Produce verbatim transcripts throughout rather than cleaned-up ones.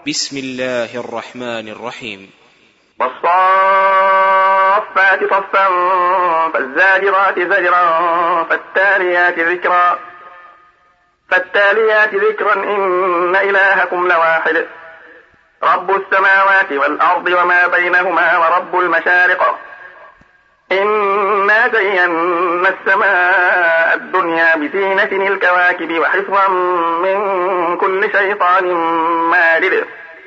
بسم الله الرحمن الرحيم. والصافات صفا فالزاجرات زجرا فالتاليات ذكرا فالتاليات ذكرا إن إلهكم لواحد رب السماوات والأرض وما بينهما ورب المشارق إنا زينا السماء الدنيا بزينة الكواكب وحفظا من كل شيطان مارد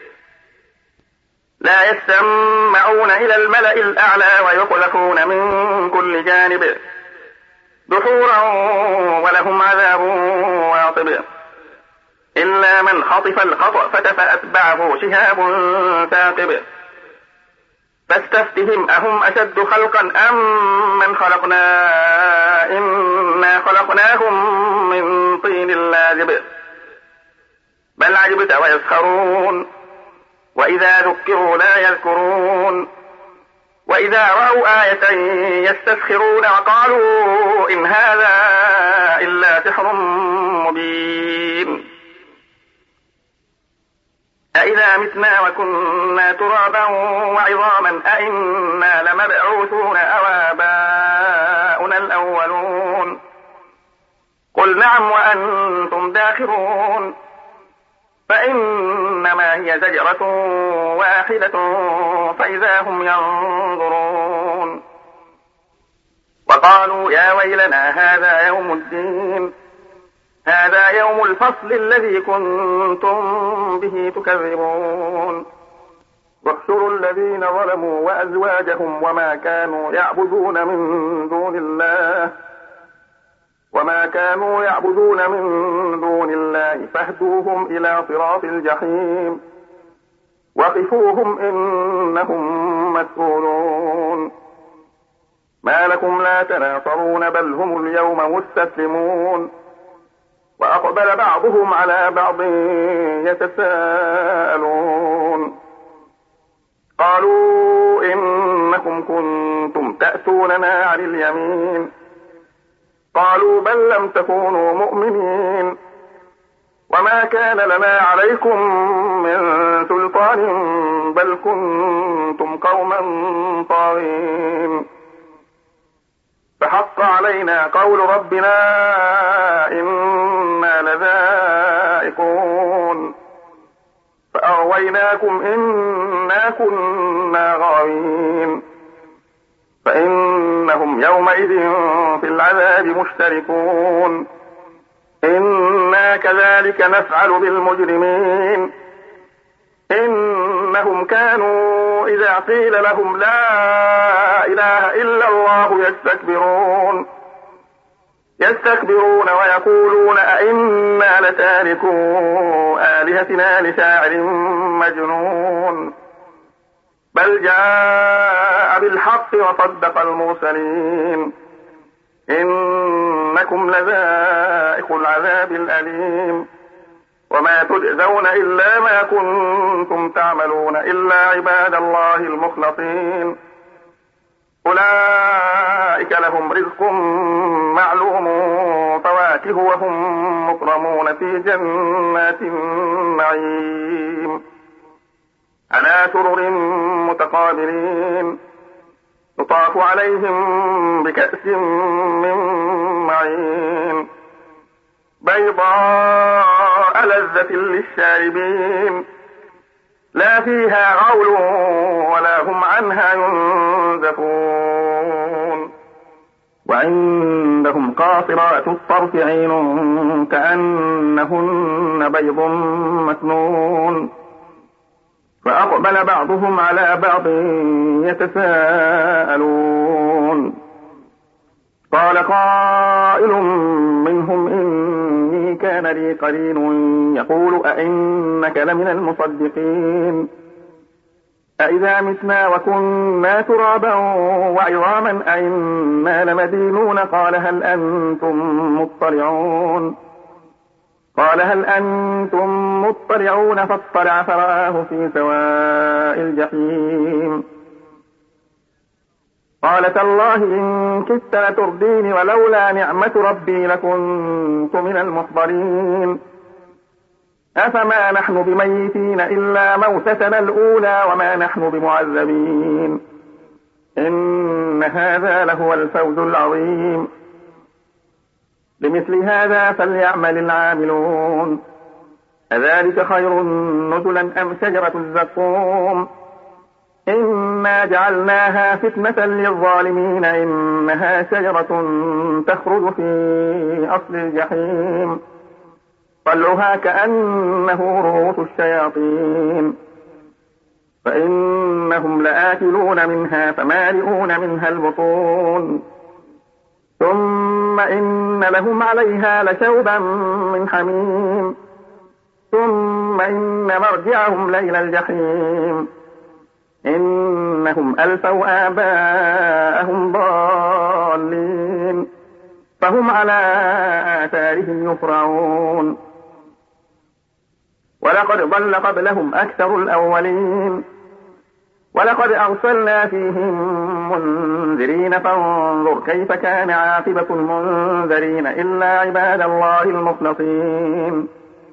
لا يسمعون إلى الملأ الأعلى ويقذفون من كل جانب دحورا ولهم عذاب واصب إلا من خطف الخطفة فأتبعه شهاب ثاقب فاستفتهم أهم أشد خلقا أم من خلقنا إنا خلقناهم من طين لازب بل عجبت ويسخرون وإذا ذكروا لا يذكرون وإذا رأوا آية يستسخرون وقالوا إن هذا إلا سحر مبين أإذا متنا وكنا ترابا وعظاما أإنا لمبعوثون أو آباؤنا الأولون قل نعم وأنتم داخرون فإنما هي زجرة واحدة فإذا هم ينظرون وقالوا يا ويلنا هذا يوم الدين هذا يوم الفصل الذي كنتم به تكذبون واحشروا الذين ظلموا وأزواجهم وما كانوا يعبدون من دون الله وما كانوا يعبدون من دون الله فاهدوهم إلى صراط الجحيم وقفوهم إنهم مسؤولون ما لكم لا تناصرون بل هم اليوم مستسلمون وأقبل بعضهم على بعض يتساءلون قالوا إنكم كنتم تأتوننا عن اليمين قالوا بل لم تكونوا مؤمنين وما كان لنا عليكم من سلطان بل كنتم قوما طاغين فحق علينا قول ربنا إنا لذائقون فأغويناكم إنا كنا غاوين فإنهم يومئذ في العذاب مشتركون إنا كذلك نفعل بالمجرمين إنهم كانوا إذا قيل لهم لا إله إلا الله يستكبرون يستكبرون ويقولون أئنا لتاركو آلهتنا لشاعر مجنون بل جاء بالحق وصدق المرسلين إنكم لذائق العذاب الأليم وما تجزون إلا ما كنتم تعملون إلا عباد الله المخلصين أولئك لهم رزق معلوم فواكه وهم مكرمون في جنات النعيم على سرر متقابلين يطاف عليهم بكأس من معين بيضاء لذة للشاربين لا فيها غول ولا هم عنها ينزفون وعندهم قاصرات الطرف عين كأنهن بيض مكنون فأقبل بعضهم على بعض يتساءلون قال قائل منهم إني كان لي قرين يقول أئنك لمن المصدقين أئذا متنا وكنا ترابا وعظاما أئنا لمدينون قال هل أنتم مطلعون قال هل أنتم مطلعون فاطلع فرآه في سواء الجحيم قال تالله إن كدت لتردين ولولا نعمة ربي لكنت من المحضرين أفما نحن بميتين إلا موتتنا الأولى وما نحن بمعذبين إن هذا لهو الفوز العظيم لمثل هذا فليعمل العاملون أذلك خير نزلا أم شجرة الزقوم إنا جعلناها فتنة للظالمين إنها شجرة تخرج في أصل الجحيم طلعها كأنه رؤوس الشياطين فإنهم لآكلون منها فمالئون منها البطون ثم إن لهم عليها لشوبا من حميم ثم إن مرجعهم لإلى الجحيم إنهم ألفوا آباءهم ضالين فهم على آثارهم يفرعون ولقد ضل قبلهم أكثر الأولين ولقد أرسلنا فيهم منذرين فانظر كيف كان عاقبة المنذرين إلا عباد الله المخلصين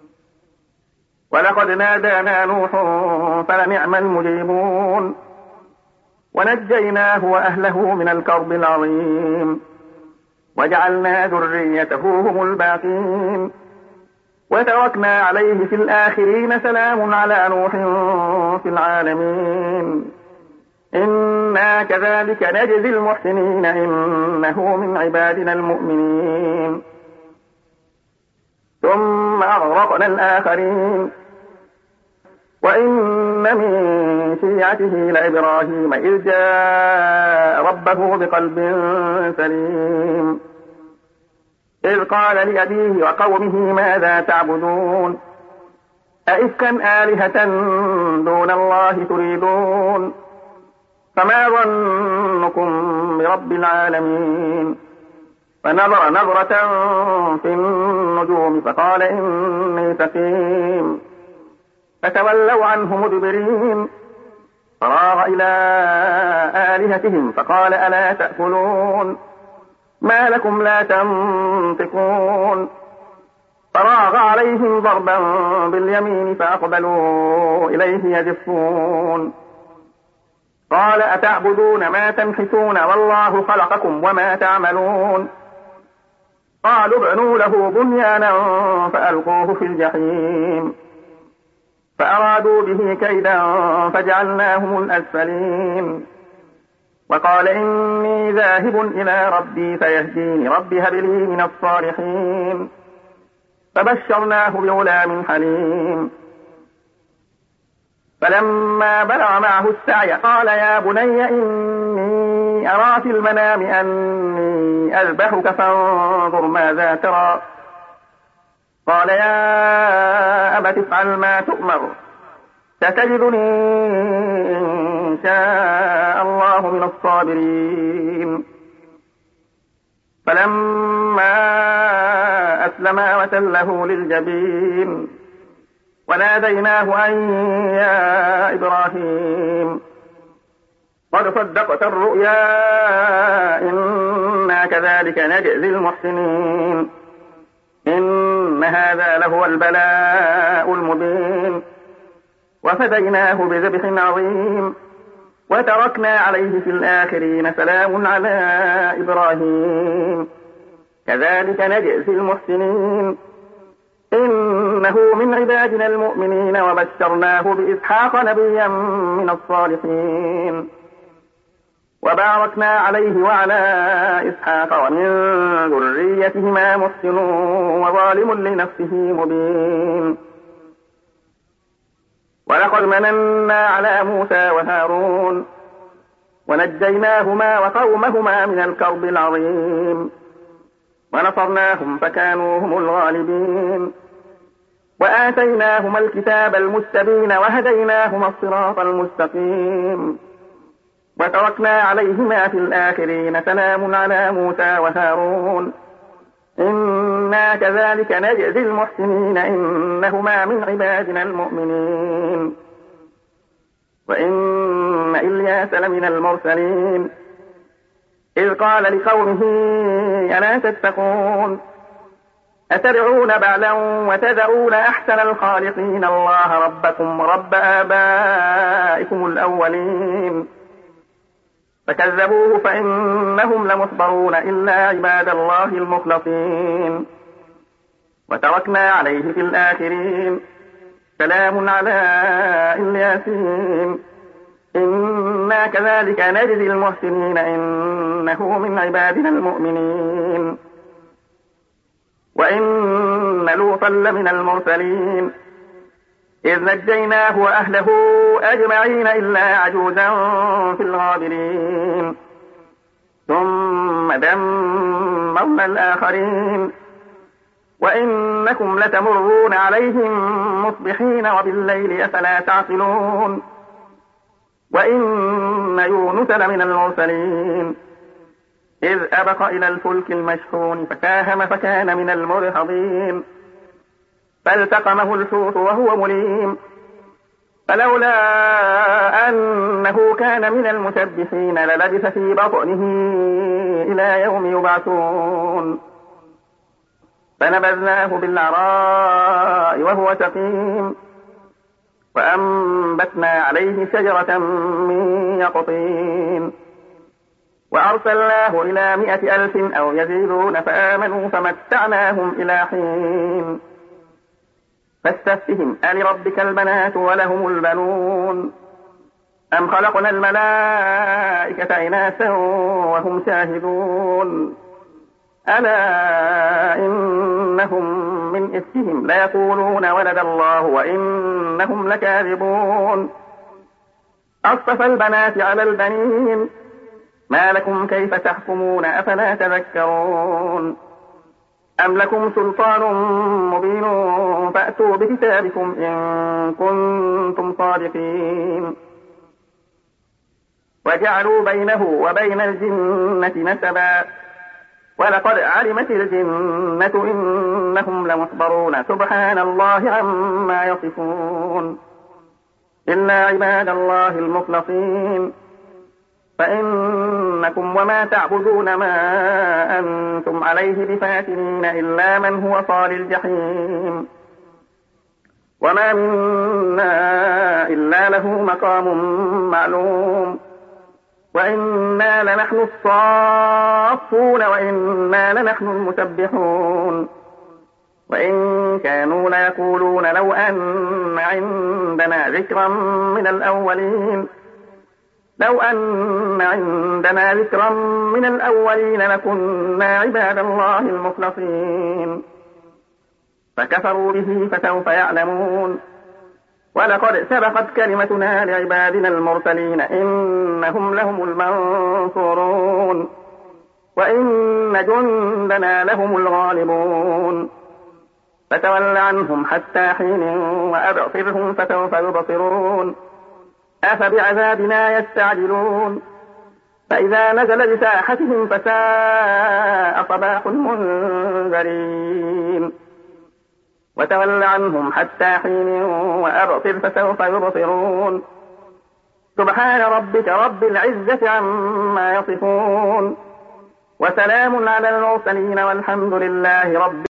ولقد نادانا نوح فلنعم المجيبون ونجيناه وأهله من الكرب العظيم وجعلنا ذريته هم الباقين وتركنا عليه في الآخرين سلام على نوح في العالمين إنا كذلك نجزي المحسنين إنه من عبادنا المؤمنين ثم أغرقنا الآخرين وإن من شيعته لإبراهيم إذ جاء ربه بقلب سليم إذ قال لأبيه وقومه ماذا تعبدون أئفكا آلهة دون الله تريدون فما ظنكم برب العالمين فنظر نظرة في النجوم فقال إني سقيم فتولوا عنه مدبرين فراغ إلى آلهتهم فقال ألا تأكلون ما لكم لا تنطقون فراغ عليهم ضربا باليمين فأقبلوا إليه يزفون قال أتعبدون ما تنحتون والله خلقكم وما تعملون قالوا ابنوا له بنيانا فألقوه في الجحيم فأرادوا به كيدا فجعلناهم الأسفلين وقال إني ذاهب إلى ربي فيهديني ربي هب لي من الصالحين فبشرناه بغلام حليم فلما بلغ معه السعي قال يا بني إني أرى في المنام أني أذبحك فانظر ماذا ترى قال يا أبت افعل ما تؤمر ستجدني إن شاء الله من الصابرين فلما أسلما وتله للجبين وناديناه أن يا إبراهيم قد صدقت الرؤيا إنا كذلك نجزي المحسنين إن هذا لهو البلاء المبين وفديناه بذبح عظيم وتركنا عليه في الآخرين سلام على إبراهيم كذلك نجزي المحسنين إنه من عبادنا المؤمنين وبشرناه بإسحاق نبيا من الصالحين وباركنا عليه وعلى إسحاق ومن ذريتهما محسن وظالم لنفسه مبين ولقد مننا على موسى وهارون ونجيناهما وقومهما من الكرب العظيم ونصرناهم فكانوا هم الغالبين وآتيناهما الكتاب المستبين وهديناهما الصراط المستقيم وتركنا عليهما في الآخرين سلام على موسى وهارون إنا كذلك نجزي المحسنين إنهما من عبادنا المؤمنين وإن إلياس لمن المرسلين إذ قال لقومه ألا تتقون أتدعون بعلا وتذرون أحسن الخالقين الله ربكم رب آبائكم الأولين فكذبوه فإنهم لمحضرون إلا عباد الله المخلصين وتركنا عليه في الآخرين سلام على الياسين إنا كذلك نجزي المحسنين إنه من عبادنا المؤمنين وإن لوطا لمن المرسلين إذ نجيناه وأهله أجمعين إلا عجوزا في الغابرين ثم دمرنا الآخرين وإنكم لتمرون عليهم مصبحين وبالليل أفلا تعقلون وإن يونس لمن المرسلين إذ أبق إلى الفلك المشحون فساهم فكان من المدحضين فالتقمه الحوت وهو مليم فلولا أنه كان من المسبحين للبث في بطنه إلى يوم يبعثون فنبذناه بالعراء وهو سقيم وأنبتنا عليه شجرة من يقطين وأرسلناه إلى مائة ألف أو يزيدون فآمنوا فمتعناهم إلى حين فاستفتهم ألربك البنات ولهم البنون أم خلقنا الملائكة إناثا وهم شاهدون ألا إنهم من إفكهم ليقولون ولد الله وإنهم لكاذبون أصطفى البنات على البنين ما لكم كيف تحكمون أفلا تذكرون أم لكم سلطان مبين فأتوا بكتابكم إن كنتم صادقين وجعلوا بينه وبين الجنة نسبا ولقد علمت الجنة إنهم لمحضرون سبحان الله عما يصفون إلا عباد الله المخلصين فإنكم وما تعبدون ما أنتم عليه بفاتنين إلا من هو صال الجحيم وما منا إلا له مقام معلوم وإنا لنحن الصافون وإنا لنحن المسبحون وإن كانوا ليقولون لو أن عندنا ذكرا من الأولين لو أن عندنا ذكرا من الأولين لكنا عباد الله المخلصين فكفروا به فسوف يعلمون ولقد سبقت كلمتنا لعبادنا المرسلين إنهم لهم المنصورون وإن جندنا لهم الغالبون فتول عنهم حتى حين وأبصرهم فسوف يبصرون أفبعذابنا يستعجلون فإذا نزل بساحتهم فساء صباح المنذرين وتول عنهم حتى حين وأبصر فسوف يبصرون سبحان ربك رب العزة عما يصفون وسلام على المرسلين والحمد لله رب